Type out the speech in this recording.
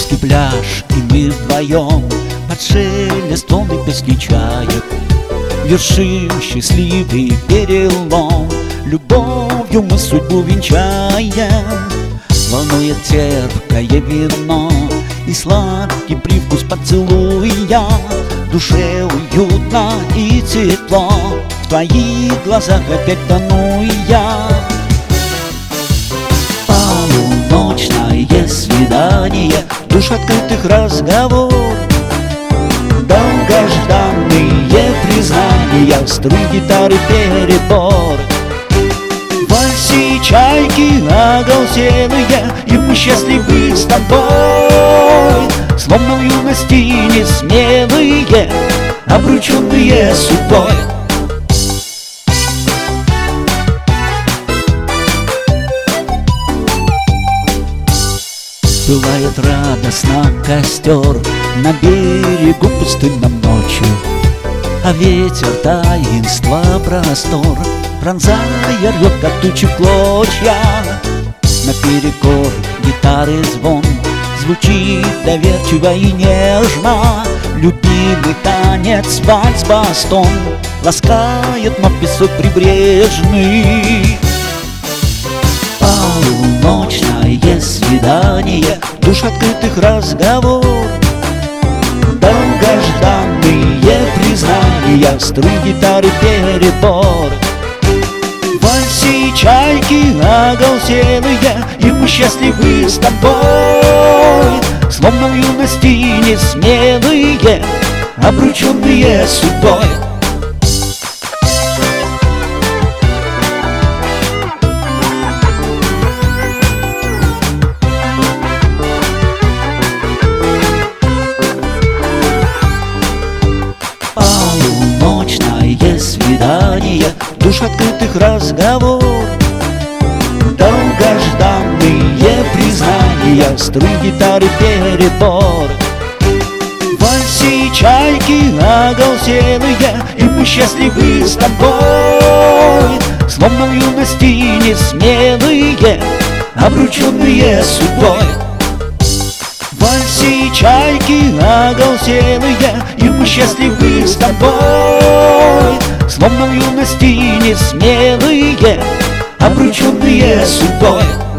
Русский пляж, и мы вдвоем под шелест волны песни чаек вершим счастливый перелом. Любовью мы судьбу венчаем. Волнует терпкое вино и сладкий привкус поцелуя. В душе уютно и тепло, в твоих глазах опять тону я. Полуночное свидание, душ открытых разговор, долгожданные признания, струй гитары перебор. Вальси, чайки оголтелые, и мы счастливы с тобой, словно в юности несмелые, обрученные судьбой. Пылает радостно костер на берегу пустынном ночью, а ветер таинства простор пронзая рвет, как тучи клочья. Наперекор гитары звон звучит доверчиво и нежно. Любимый танец, вальс, бастон ласкает вновь песок прибрежный. Полуночное свидание, душ открытых разговор, долгожданные признания, струй гитары перебор. Вальси, чайки оголтелые, и мы счастливы с тобой, словно в юности несмелые, обрученные судьбой. Полуночное свидание, душ открытых разговор, долгожданные признания, струй гитары перебор. Вальси, чайки оголтелые, и мы счастливы с тобой, словно в юности несмелые, обрученные судьбой. Вальси, чайки оголтелые, и мы счастливы с тобой, словно в юности несмелые, обрученные судьбой.